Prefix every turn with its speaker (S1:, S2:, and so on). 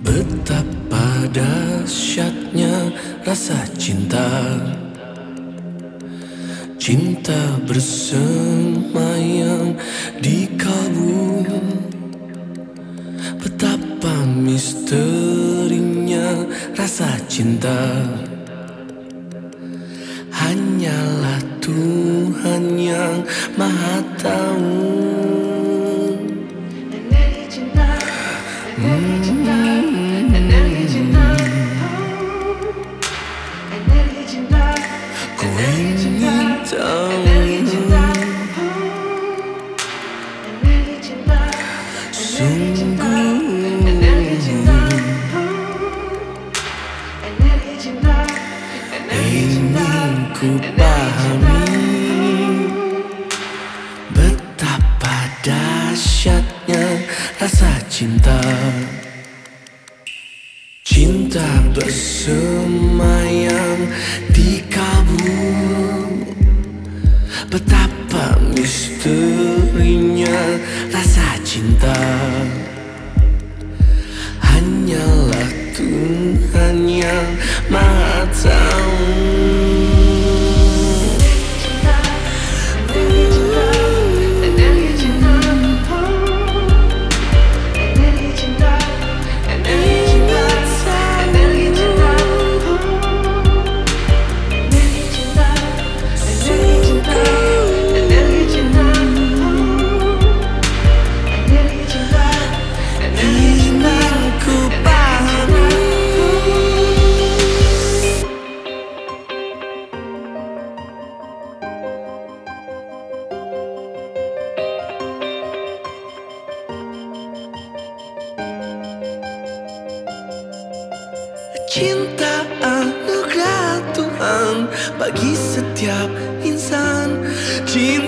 S1: Betapa dahsyatnya rasa cinta. Cinta bersemayam di kalbu. Betapa misterinya rasa cinta. Hanyalah Tuhan yang Maha Tahu. Ku ingin tahu, sungguh ingin ku pahami betapa dahsyatnya rasa cinta. Cinta bersemayam di kalbu. Betapa misterinya rasa cinta. Hanyalah Tuhan yang Maha Tahu. Cinta anugerah Tuhan bagi setiap insan. Cinta